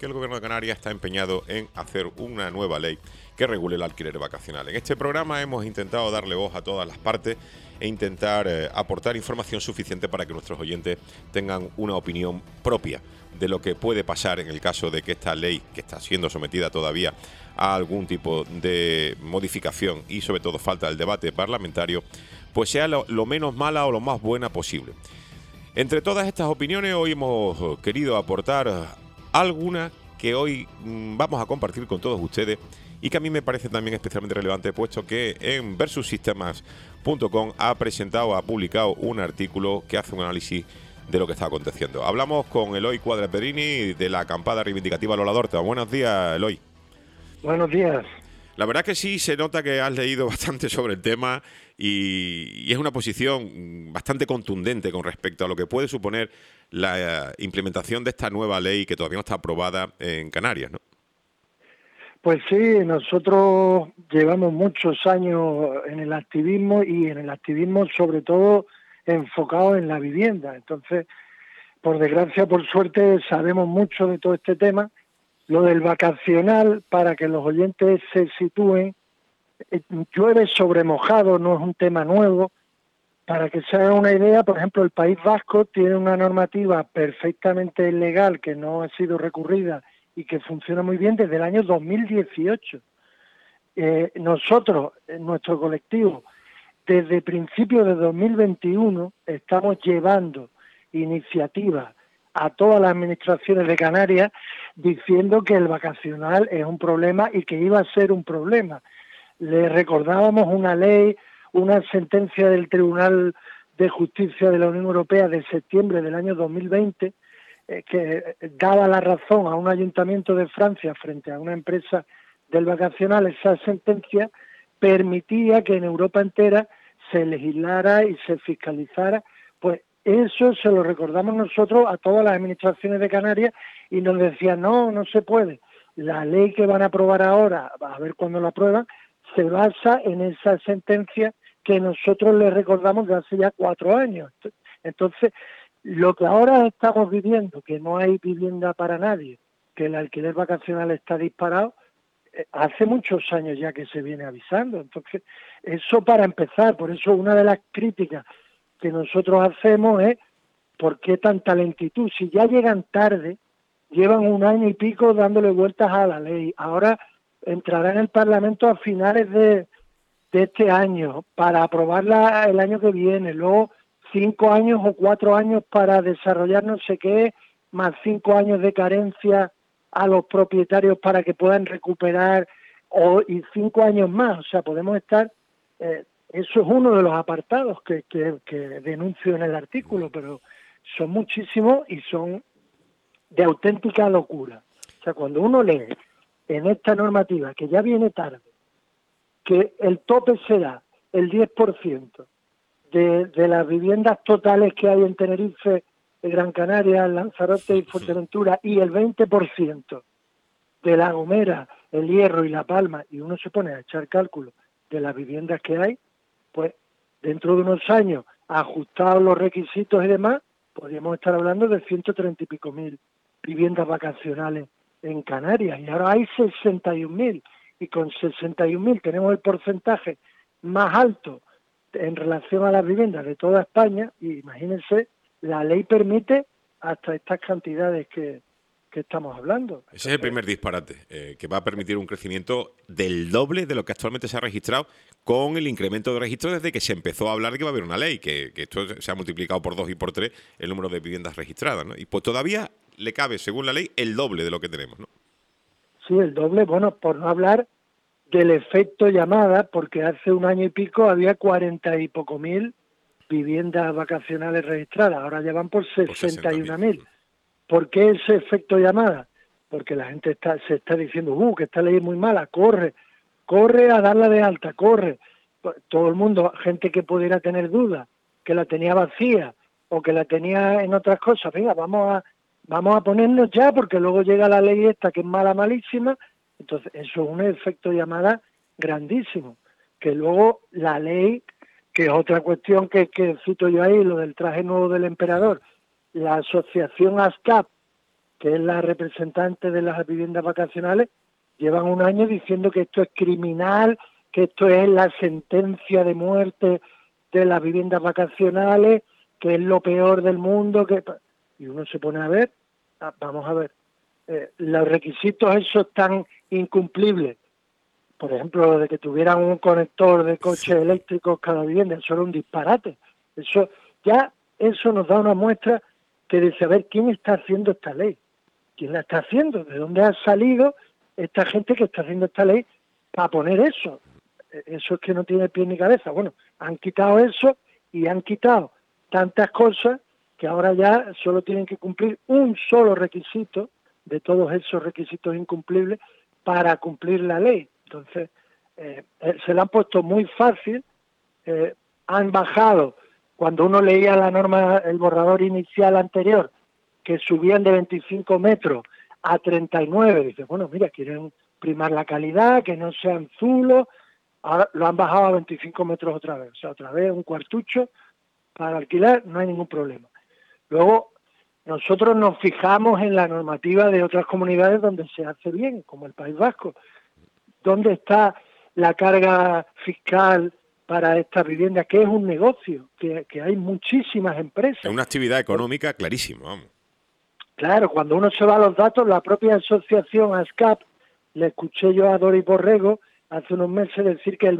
que el Gobierno de Canarias está empeñado en hacer una nueva ley que regule el alquiler vacacional. En este programa hemos intentado darle voz a todas las partes e intentar aportar información suficiente para que nuestros oyentes tengan una opinión propia de lo que puede pasar en el caso de que esta ley, que está siendo sometida todavía a algún tipo de modificación y sobre todo falta el debate parlamentario, pues sea lo menos mala o lo más buena posible. Entre todas estas opiniones hoy hemos querido aportar algunas que hoy vamos a compartir con todos ustedes y que a mí me parece también especialmente relevante, puesto que en versussystemas.com ha publicado un artículo que hace un análisis de lo que está aconteciendo. Hablamos con Eloy Cuadra-Pedrini de la acampada reivindicativa Lola Dorta. Buenos días, Eloy. Buenos días. La verdad que sí, se nota que has leído bastante sobre el tema y es una posición bastante contundente con respecto a lo que puede suponer la implementación de esta nueva ley que todavía no está aprobada en Canarias, ¿no? Pues sí, nosotros llevamos muchos años en el activismo y en el activismo sobre todo enfocado en la vivienda. Entonces, por desgracia, por suerte, sabemos mucho de todo este tema. Lo del vacacional, para que los oyentes se sitúen, llueve sobre mojado, no es un tema nuevo. Para que se haga una idea, por ejemplo, el País Vasco tiene una normativa perfectamente legal que no ha sido recurrida y que funciona muy bien desde el año 2018. Nosotros, en nuestro colectivo, desde principios de 2021 estamos llevando iniciativas a todas las administraciones de Canarias diciendo que el vacacional es un problema y que iba a ser un problema. Le recordábamos una ley, una sentencia del Tribunal de Justicia de la Unión Europea de septiembre del año 2020 que daba la razón a un ayuntamiento de Francia frente a una empresa del vacacional. Esa sentencia permitía que en Europa entera se legislara y se fiscalizara. Pues eso se lo recordamos nosotros a todas las administraciones de Canarias y nos decían, no se puede. La ley que van a aprobar ahora, a ver cuándo la aprueban, se basa en esa sentencia que nosotros les recordamos de hace ya 4 años. Entonces, lo que ahora estamos viviendo, que no hay vivienda para nadie, que el alquiler vacacional está disparado, hace muchos años ya que se viene avisando. Entonces, eso para empezar, por eso una de las críticas que nosotros hacemos es ¿por qué tanta lentitud? Si ya llegan tarde, llevan 1 año y pico dándole vueltas a la ley. Ahora entrará en el Parlamento a finales de este año para aprobarla el año que viene, luego 5 años o 4 años para desarrollar no sé qué, más 5 años de carencia a los propietarios para que puedan recuperar, y 5 años más. O sea, podemos estar... eso es uno de los apartados que denuncio en el artículo, pero son muchísimos y son de auténtica locura. O sea, cuando uno lee en esta normativa, que ya viene tarde, que el tope será el 10% de las viviendas totales que hay en Tenerife, Gran Canaria, Lanzarote y Fuerteventura, y el 20% de La Gomera, El Hierro y La Palma, y uno se pone a echar cálculo de las viviendas que hay, pues dentro de unos años, ajustados los requisitos y demás, podríamos estar hablando de 130 y pico mil viviendas vacacionales en Canarias, y ahora hay 61.000, y con 61.000 tenemos el porcentaje más alto en relación a las viviendas de toda España, y imagínense, la ley permite hasta estas cantidades que estamos hablando. Ese es el primer disparate, que va a permitir un crecimiento del doble de lo que actualmente se ha registrado, con el incremento de registros desde que se empezó a hablar de que va a haber una ley, que esto se ha multiplicado por 2 y por 3 el número de viviendas registradas, ¿no? Y pues todavía le cabe, según la ley, el doble de lo que tenemos, ¿no? Sí, el doble, bueno, por no hablar del efecto llamada, porque hace 1 año y pico había 40 y poco mil viviendas vacacionales registradas, ahora ya van por 61.000. ¿Por qué ese efecto llamada? Porque la gente se está diciendo, que esta ley es muy mala, corre a darla de alta, corre. Todo el mundo, gente que pudiera tener dudas, que la tenía vacía o que la tenía en otras cosas, venga, vamos a ponernos ya, porque luego llega la ley esta que es mala, malísima. Entonces, eso es un efecto llamada grandísimo. Que luego la ley, que es otra cuestión que cito yo ahí, lo del traje nuevo del emperador, la asociación ASCAP, que es la representante de las viviendas vacacionales, llevan un año diciendo que esto es criminal, que esto es la sentencia de muerte de las viviendas vacacionales, que es lo peor del mundo, y uno se pone a ver, vamos a ver, los requisitos esos tan incumplibles, por ejemplo, de que tuvieran un conector de coches eléctricos cada vivienda, eso era un disparate. Eso nos da una muestra que de saber quién está haciendo esta ley, quién la está haciendo, de dónde ha salido esta gente que está haciendo esta ley para poner eso. Eso es que no tiene pie ni cabeza. Bueno, han quitado eso y han quitado tantas cosas que ahora ya solo tienen que cumplir un solo requisito de todos esos requisitos incumplibles para cumplir la ley. Entonces, se la han puesto muy fácil, han bajado, cuando uno leía la norma, el borrador inicial anterior, que subían de 25 metros a 39, dice, bueno, mira, quieren primar la calidad, que no sean zulos, ahora lo han bajado a 25 metros otra vez, o sea, otra vez un cuartucho para alquilar, no hay ningún problema. Luego, nosotros nos fijamos en la normativa de otras comunidades donde se hace bien, como el País Vasco. ¿Dónde está la carga fiscal para estas viviendas? Que es un negocio, que hay muchísimas empresas. Es una actividad económica clarísima, vamos. Claro, cuando uno se va a los datos, la propia asociación ASCAP, le escuché yo a Doris Borrego hace unos meses decir que el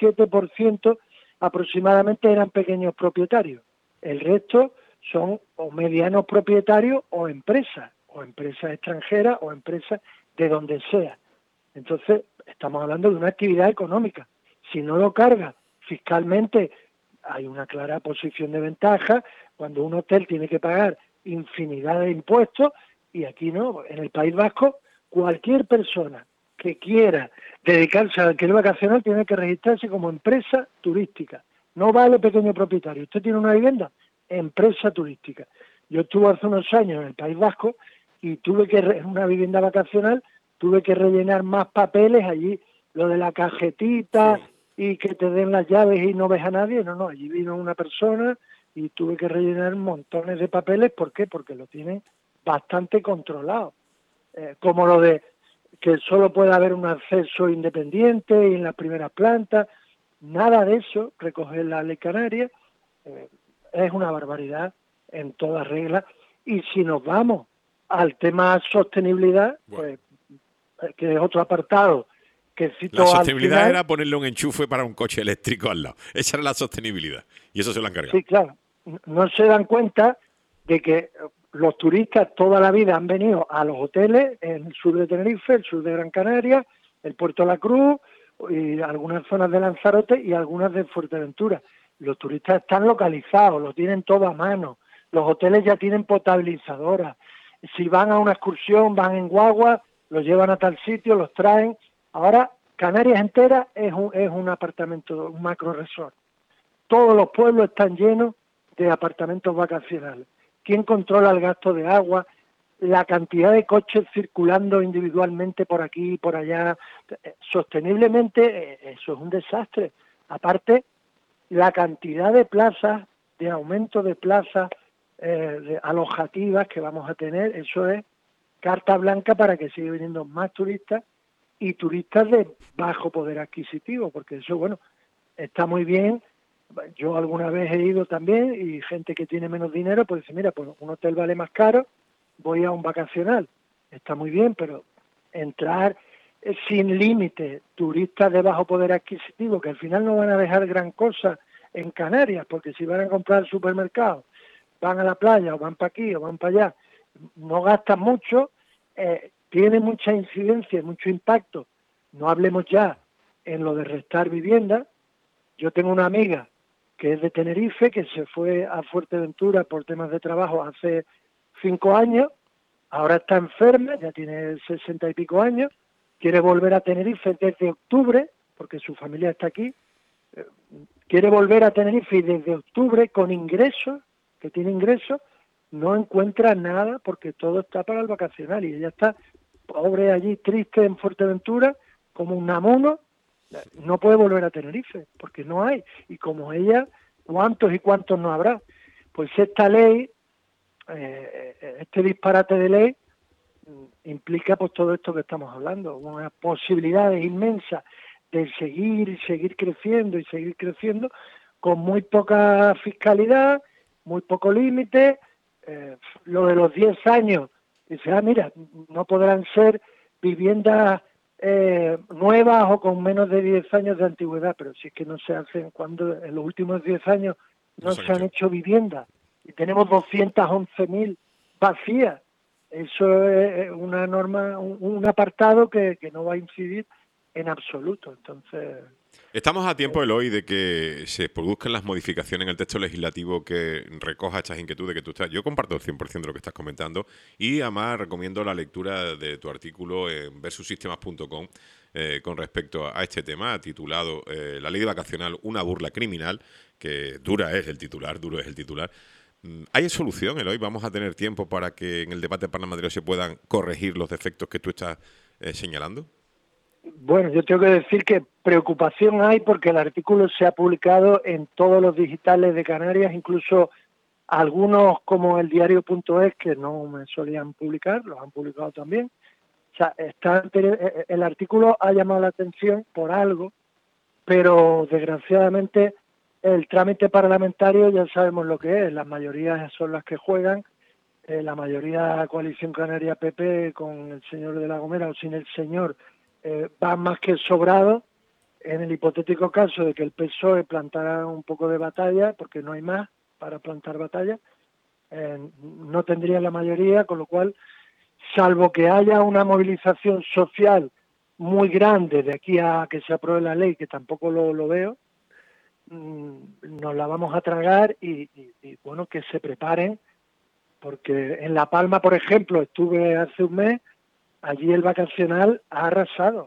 27% aproximadamente eran pequeños propietarios. El resto son o medianos propietarios o empresas extranjeras o empresas de donde sea. Entonces, estamos hablando de una actividad económica. Si no lo carga fiscalmente, hay una clara posición de ventaja cuando un hotel tiene que pagar infinidad de impuestos y aquí no. En el País Vasco, cualquier persona que quiera dedicarse al alquiler vacacional tiene que registrarse como empresa turística. No vale pequeño propietario. Usted tiene una vivienda, empresa turística. Yo estuve hace unos años en el País Vasco y en una vivienda vacacional tuve que rellenar más papeles allí, lo de la cajetita y que te den las llaves y no ves a nadie. No, allí vino una persona y tuve que rellenar montones de papeles. ¿Por qué? Porque lo tienen bastante controlado. Como lo de que solo puede haber un acceso independiente y en las primeras plantas. Nada de eso recoge la ley canaria. Es una barbaridad en toda regla. Y si nos vamos al tema sostenibilidad, pues que es otro apartado que cito la sostenibilidad al final, era ponerle un enchufe para un coche eléctrico al lado. Esa era la sostenibilidad. Y eso se lo han cargado. Sí, claro. No se dan cuenta de que los turistas toda la vida han venido a los hoteles en el sur de Tenerife, el sur de Gran Canaria, el Puerto La Cruz, y algunas zonas de Lanzarote y algunas de Fuerteventura. Los turistas están localizados, lo tienen todo a mano. Los hoteles ya tienen potabilizadoras. Si van a una excursión, van en guagua, los llevan a tal sitio, los traen. Ahora, Canarias entera es un apartamento, un macro resort. Todos los pueblos están llenos de apartamentos vacacionales. ¿Quién controla el gasto de agua? La cantidad de coches circulando individualmente por aquí y por allá. Sosteniblemente, eso es un desastre. Aparte, la cantidad de plazas, de aumento de plazas de alojativas que vamos a tener, eso es carta blanca para que siga viniendo más turistas y turistas de bajo poder adquisitivo, porque eso, bueno, está muy bien. Yo alguna vez he ido también y gente que tiene menos dinero pues dice, mira, pues un hotel vale más caro, voy a un vacacional. Está muy bien, pero entrar sin límite, turistas de bajo poder adquisitivo, que al final no van a dejar gran cosa en Canarias, porque si van a comprar al supermercado, van a la playa o van para aquí o van para allá, no gastan mucho, tiene mucha incidencia, mucho impacto. No hablemos ya en lo de restar vivienda. Yo tengo una amiga que es de Tenerife, que se fue a Fuerteventura por temas de trabajo hace 5 años, ahora está enferma, ya tiene 60 y pico años, quiere volver a Tenerife desde octubre, porque su familia está aquí, quiere volver a Tenerife y desde octubre con ingresos, que tiene ingresos, no encuentra nada porque todo está para el vacacional y ella está pobre allí, triste en Fuerteventura, como un namuno. No puede volver a Tenerife, porque no hay. Y como ella, ¿cuántos y cuántos no habrá? Pues esta ley, este disparate de ley, implica pues todo esto que estamos hablando, unas posibilidades inmensas de seguir creciendo y seguir creciendo con muy poca fiscalidad, muy poco límite. Lo de los 10 años, dice, mira, no podrán ser viviendas nuevas o con menos de 10 años de antigüedad, pero si es que no se hacen, cuando en los últimos 10 años no se han hecho viviendas y tenemos 211.000 vacías. Eso es una norma, un apartado que no va a incidir en absoluto. Entonces, estamos a tiempo, Eloy, de que se produzcan las modificaciones en el texto legislativo que recoja estas inquietudes que tú estás. Yo comparto el 100% de lo que estás comentando y además recomiendo la lectura de tu artículo en versussistemas.com con respecto a este tema titulado La ley de vacacional, una burla criminal, que duro es el titular. ¿Hay solución, Eloy? ¿Vamos a tener tiempo para que en el debate parlamentario se puedan corregir los defectos que tú estás señalando? Bueno, yo tengo que decir que preocupación hay porque el artículo se ha publicado en todos los digitales de Canarias, incluso algunos como el diario.es que no me solían publicar, los han publicado también. O sea, el artículo ha llamado la atención por algo, pero desgraciadamente el trámite parlamentario ya sabemos lo que es, las mayorías son las que juegan, la mayoría Coalición Canaria PP con el señor de La Gomera o sin el señor va más que sobrado. En el hipotético caso de que el PSOE plantara un poco de batalla, porque no hay más para plantar batalla, no tendría la mayoría, con lo cual, salvo que haya una movilización social muy grande de aquí a que se apruebe la ley, que tampoco lo veo, nos la vamos a tragar y bueno, que se preparen, porque en La Palma, por ejemplo, estuve hace un mes, allí el vacacional ha arrasado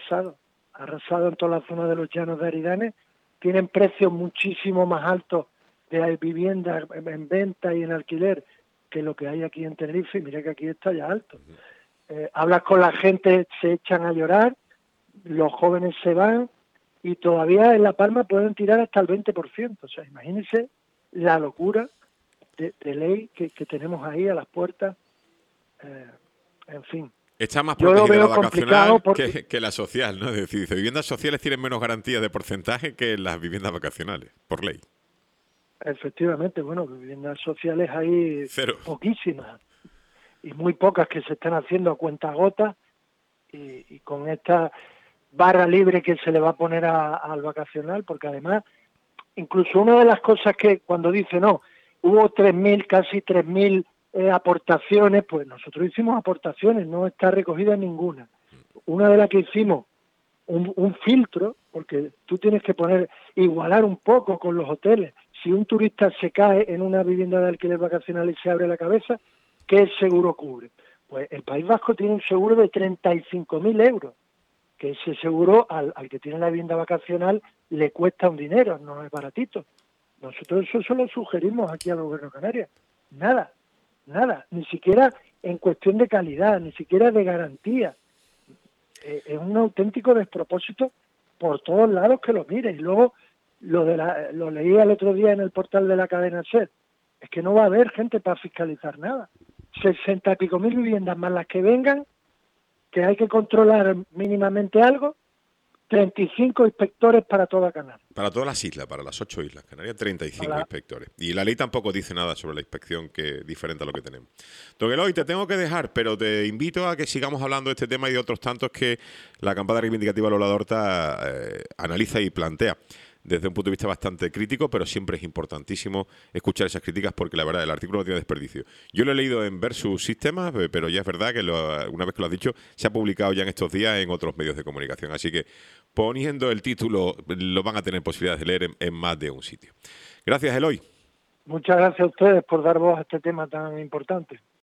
en toda la zona de los llanos de Aridane, tienen precios muchísimo más altos de viviendas en venta y en alquiler que lo que hay aquí en Tenerife, y mira que aquí está ya alto. Hablas con la gente, se echan a llorar, los jóvenes se van, y todavía en La Palma pueden tirar hasta el 20%. O sea, imagínense la locura de ley que tenemos ahí a las puertas. En fin. Está más protegida la vacacional porque que la social, ¿no? Es decir, viviendas sociales tienen menos garantías de porcentaje que las viviendas vacacionales, por ley. Efectivamente, bueno, viviendas sociales hay cero, poquísimas y muy pocas que se están haciendo a cuentagotas y con esta barra libre que se le va a poner al vacacional, porque además, incluso una de las cosas que cuando dice no, hubo 3.000, casi 3.000 aportaciones, pues nosotros hicimos aportaciones, no está recogida ninguna. Una de las que hicimos, un filtro, porque tú tienes que igualar un poco con los hoteles. Si un turista se cae en una vivienda de alquiler vacacional y se abre la cabeza, ¿qué seguro cubre? Pues el País Vasco tiene un seguro de 35.000 euros, que ese seguro al que tiene la vivienda vacacional le cuesta un dinero, no es baratito. Nosotros eso solo sugerimos aquí al Gobierno de Canarias. Nada, ni siquiera en cuestión de calidad, ni siquiera de garantía. Es un auténtico despropósito por todos lados que lo mire. Y luego lo leía el otro día en el portal de la cadena SER, es que no va a haber gente para fiscalizar nada. 60 y pico mil viviendas más las que vengan, que hay que controlar mínimamente algo, 35 inspectores para toda Canarias. Para todas las islas, para las 8 islas Canarias, 35 inspectores. Y la ley tampoco dice nada sobre la inspección que es diferente a lo que tenemos. Don Eloy, te tengo que dejar, pero te invito a que sigamos hablando de este tema y de otros tantos que la campaña reivindicativa Lola Dorta analiza y plantea desde un punto de vista bastante crítico, pero siempre es importantísimo escuchar esas críticas porque la verdad el artículo no tiene desperdicio. Yo lo he leído en Versus Sistemas, pero ya es verdad que una vez que lo has dicho, se ha publicado ya en estos días en otros medios de comunicación. Así que poniendo el título lo van a tener posibilidades de leer en más de un sitio. Gracias, Eloy. Muchas gracias a ustedes por dar voz a este tema tan importante.